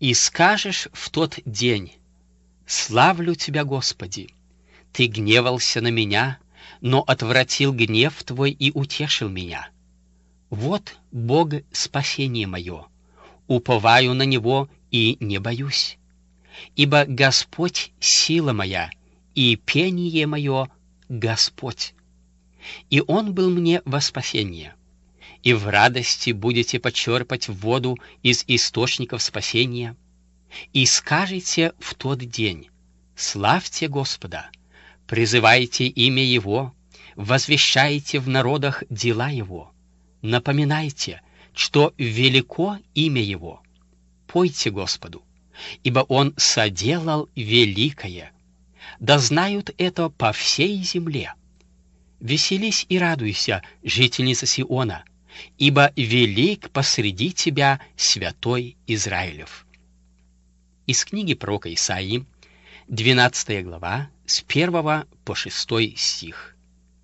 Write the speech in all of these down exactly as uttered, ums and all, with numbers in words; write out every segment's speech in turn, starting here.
«И скажешь в тот день: славлю Тебя, Господи! Ты гневался на меня, но отвратил гнев Твой и утешил меня. Вот Бог спасение мое, уповаю на Него и не боюсь. Ибо Господь сила моя, и пение мое Господь. И Он был мне во спасение. И в радости будете почерпать воду из источников спасения. И скажете в тот день: славьте Господа, призывайте имя Его, возвещайте в народах дела Его, напоминайте, что велико имя Его. Пойте Господу, ибо Он соделал великое. Да знают это по всей земле. Веселись и радуйся, жительница Сиона, ибо велик посреди тебя святой Израилев». Из книги пророка Исаии, двенадцатая глава, с первого по шестой стих.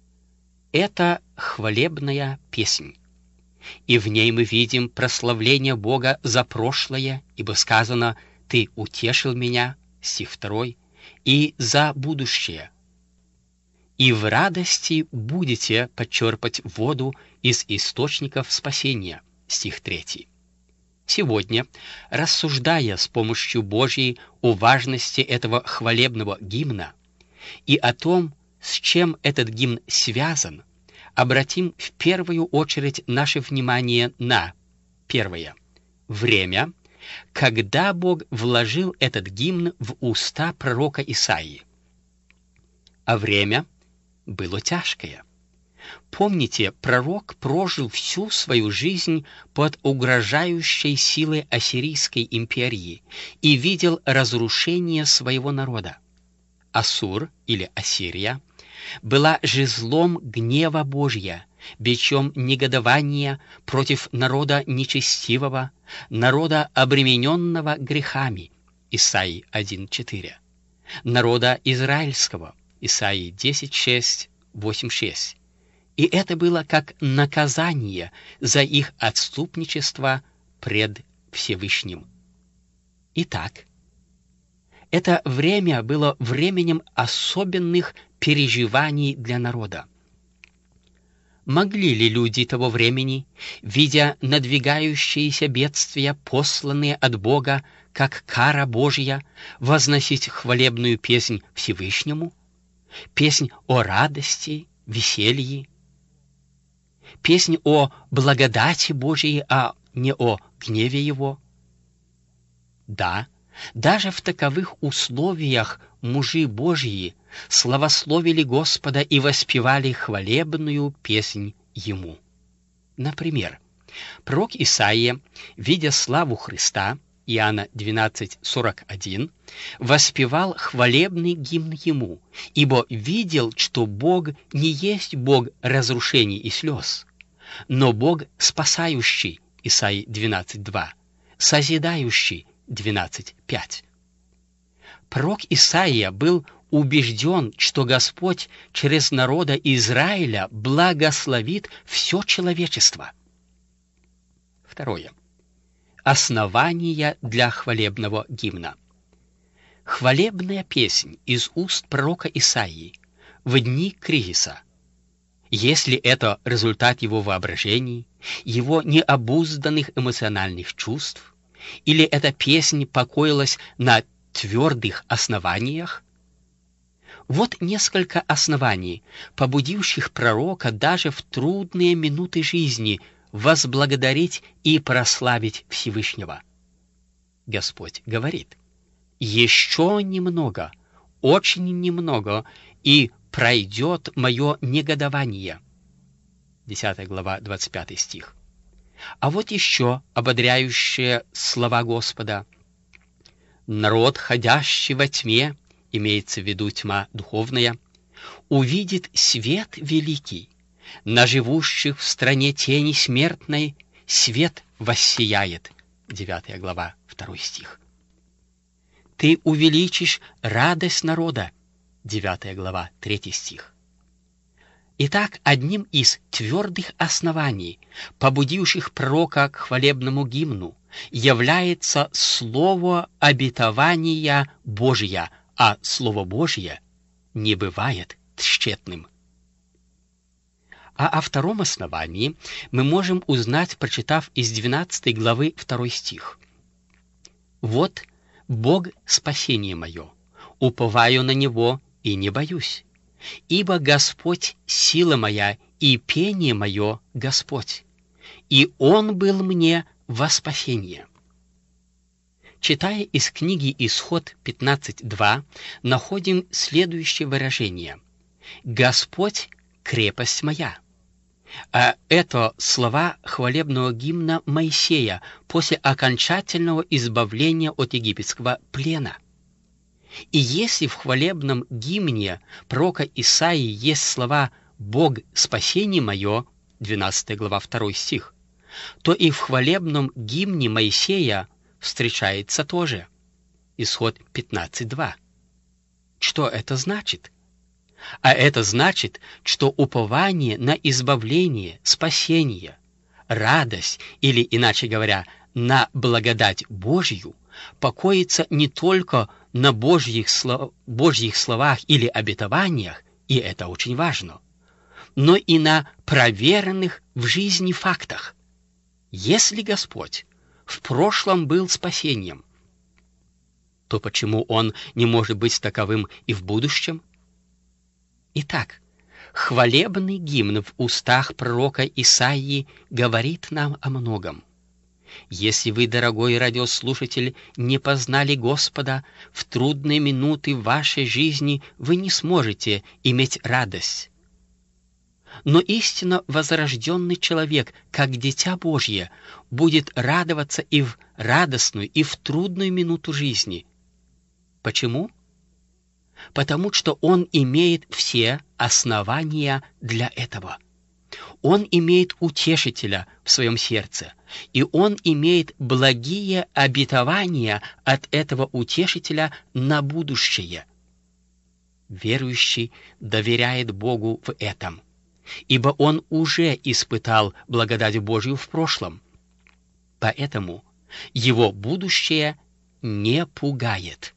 Это хвалебная песнь, и в ней мы видим прославление Бога за прошлое, ибо сказано: «Ты утешил меня», стих второй, и за будущее. «И в радости будете почерпать воду из источников спасения», стих третий. Сегодня, рассуждая с помощью Божьей о важности этого хвалебного гимна и о том, с чем этот гимн связан, обратим в первую очередь наше внимание на первое — время, когда Бог вложил этот гимн в уста пророка Исаии. А время было тяжкое. Помните, пророк прожил всю свою жизнь под угрожающей силой Ассирийской империи и видел разрушение своего народа. Ассур, или Ассирия, была жезлом гнева Божья, бичом негодования против народа нечестивого, народа, обремененного грехами, Исаии один четыре, народа израильского, Исаии десять шесть, восемь шесть. И это было как наказание за их отступничество пред Всевышним. Итак, это время было временем особенных переживаний для народа. Могли ли люди того времени, видя надвигающиеся бедствия, посланные от Бога, как кара Божья, возносить хвалебную песнь Всевышнему, песнь о радости, веселье, песнь о благодати Божьей, а не о гневе Его? Да, даже в таковых условиях мужи Божьи славословили Господа и воспевали хвалебную песнь Ему. Например, пророк Исаия, видя славу Христа, Иоанна двенадцать сорок один, воспевал хвалебный гимн Ему, ибо видел, что Бог не есть Бог разрушений и слез, но Бог спасающий, Исаии двенадцать два, созидающий, двенадцать пять. Пророк Исаия был убежден, что Господь через народа Израиля благословит все человечество. Второе. Основания для хвалебного гимна. Хвалебная песнь из уст пророка Исаии в дни кризиса. Если это результат его воображений, его необузданных эмоциональных чувств, или эта песнь покоилась на твердых основаниях? Вот несколько оснований, побудивших пророка даже в трудные минуты жизни возблагодарить и прославить Всевышнего. Господь говорит: «Еще немного, очень немного, и пройдет мое негодование». десятая глава, двадцать пятый стих. А вот еще ободряющие слова Господа: «Народ, ходящий во тьме», имеется в виду тьма духовная, «увидит свет великий, на живущих в стране тени смертной свет воссияет». девятая глава, второй стих. «Ты увеличишь радость народа». девятая глава, третий стих. Итак, одним из твердых оснований, побудивших пророка к хвалебному гимну, является слово обетования Божия, а Слово Божье не бывает тщетным. А о втором основании мы можем узнать, прочитав из двенадцатой главы второй стих. «Вот Бог спасение мое, уповаю на Него и не боюсь, ибо Господь сила моя и пение мое Господь, и Он был мне во спасение». Читая из книги Исход пятнадцать два, находим следующее выражение: «Господь — крепость моя». А это слова хвалебного гимна Моисея после окончательного избавления от египетского плена. И если в хвалебном гимне пророка Исаии есть слова «Бог — спасение мое», двенадцатая глава, второй стих, то и в хвалебном гимне Моисея встречается тоже. Исход пятнадцать два. Что это значит? А это значит, что упование на избавление, спасение, радость, или, иначе говоря, на благодать Божью, покоится не только на Божьих, слов... Божьих словах или обетованиях, и это очень важно, но и на проверенных в жизни фактах. Если Господь в прошлом был спасением, то почему Он не может быть таковым и в будущем? Итак, хвалебный гимн в устах пророка Исаии говорит нам о многом. Если вы, дорогой радиослушатель, не познали Господа, в трудные минуты вашей жизни вы не сможете иметь радость. Но истинно возрожденный человек, как дитя Божье, будет радоваться и в радостную, и в трудную минуту жизни. Почему? Потому что он имеет все основания для этого. Он имеет утешителя в своем сердце, и он имеет благие обетования от этого утешителя на будущее. Верующий доверяет Богу в этом, ибо он уже испытал благодать Божью в прошлом. Поэтому его будущее не пугает.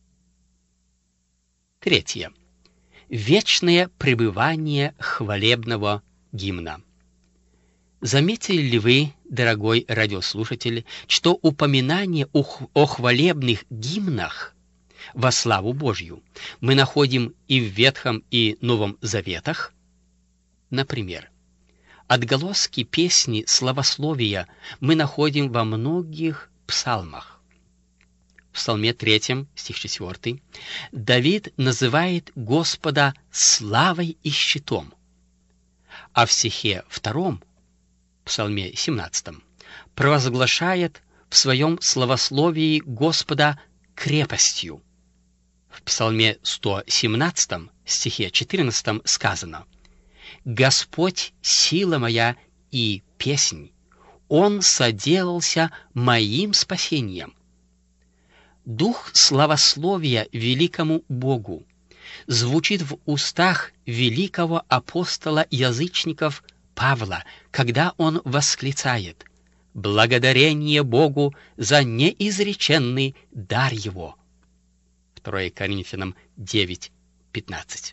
Третье. Вечное пребывание хвалебного гимна. Заметили ли вы, дорогой радиослушатель, что упоминание о хвалебных гимнах во славу Божью мы находим и в Ветхом и Новом Заветах? Например, отголоски песни славословия мы находим во многих псалмах. В Псалме третьем, стих четвёртый, Давид называет Господа славой и щитом, а в стихе втором, Псалме семнадцатом, провозглашает в своем славословии Господа крепостью. В Псалме сто семнадцатом, стихе четырнадцатом сказано: «Господь — сила моя и песнь, Он соделался моим спасением». Дух славословия великому Богу звучит в устах великого апостола язычников Павла, когда он восклицает: «Благодарение Богу за неизреченный дар Его». второе Коринфянам девять пятнадцать.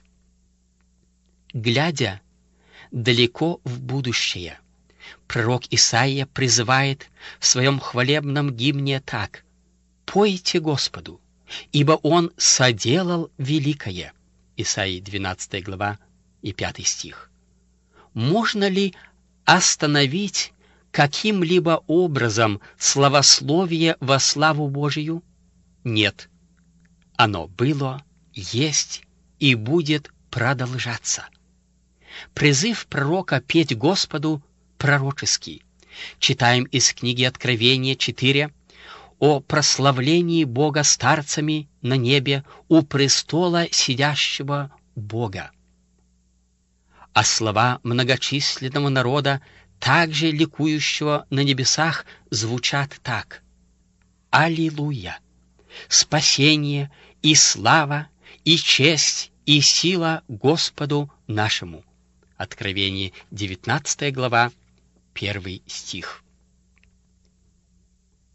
Глядя далеко в будущее, пророк Исаия призывает в своем хвалебном гимне так: «Пойте Господу, ибо Он соделал великое». Исаии двенадцатая глава и пятый стих. Можно ли остановить каким-либо образом славословие во славу Божию? Нет. Оно было, есть и будет продолжаться. Призыв пророка петь Господу пророческий. Читаем из книги Откровения четыре о прославлении Бога старцами на небе у престола сидящего Бога. А слова многочисленного народа, также ликующего на небесах, звучат так: «Аллилуйя! Спасение и слава, и честь, и сила Господу нашему». Откровение девятнадцатая глава, первый стих.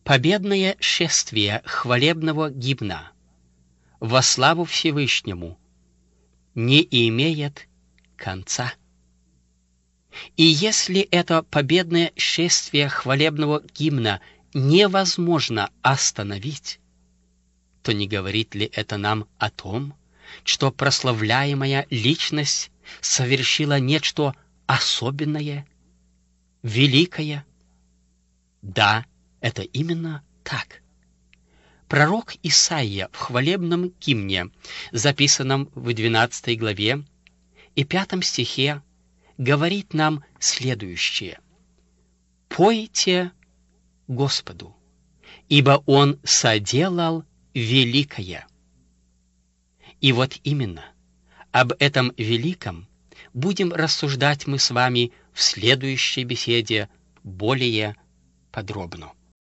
Победное шествие хвалебного гимна во славу Всевышнему не имеет конца. И если это победное шествие хвалебного гимна невозможно остановить, то не говорит ли это нам о том, что прославляемая личность совершила нечто особенное, великое? Да, это именно так. Пророк Исаия в хвалебном гимне, записанном в двенадцатой главе и пятом стихе, говорит нам следующее: «Пойте Господу, ибо Он соделал великое». И вот именно об этом великом будем рассуждать мы с вами в следующей беседе более подробно.